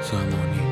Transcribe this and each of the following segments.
زمانی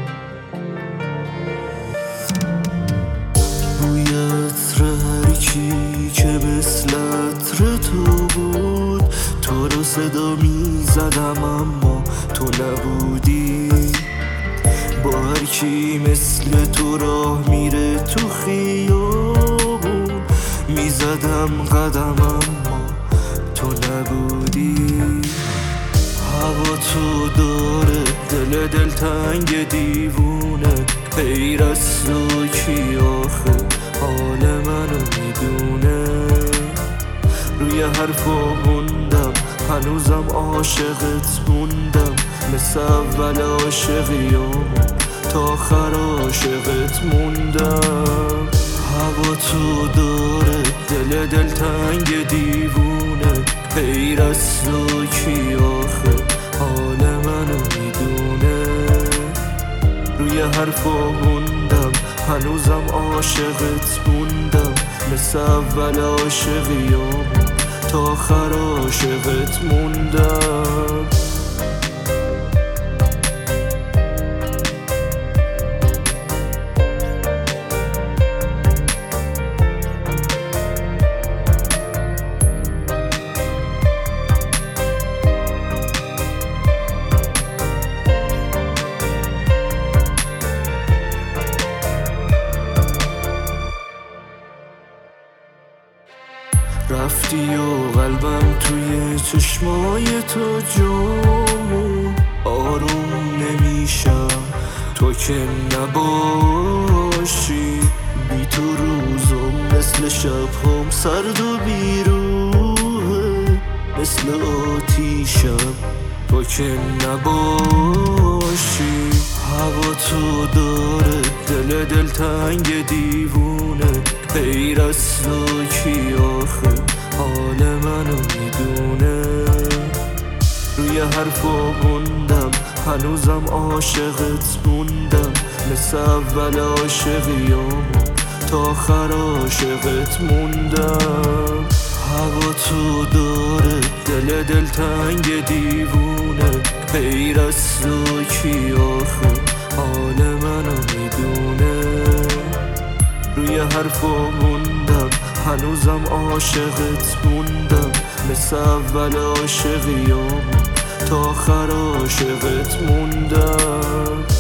بوی عطر هر چی که مثل عطر تو بود، تو رو صدا می زدم اما تو نبودی. با هر کی مثل تو راه میره تو خیابون، می زدم قدم اما تو نبودی. هوا تو داره دل دلتنگ دیوونه، غیر از تو کی آخه حال منو میدونه. روی حرفا موندم هنوزم عاشقت موندم، مثل اول عاشقیام تا آخر عاشقت موندم. هوا تو داره دل دلتنگ دیوونه، غیر از تو کی آخه حال منو میدونه. روی حرفا موندم هنوزم عاشقت موندم، مثل اول عاشقیام تا آخر عاشقت موندم. رفتی و قلبم توی چشمای تو جامون، آروم نمیشم تو که نباشی. بی تو روزم مثل شبهام سرد و بیروحه، مثل آتیشم تو که نباشی. هوا تو داره دل دلتنگ دیوونه، غیر از تو کی آخه حال منو میدونه. روی حرفا موندم هنوزم عاشقت موندم، مثل اول عاشقیام تا آخر عاشقت موندم. هوا تو داره دل دلتنگ دیوونه، غیر از تو کی آخه حال منو میدونه. روی حرفا موندم هنوزم عاشقت موندم، مثل اول عاشقیام تا آخر عاشقت موندم.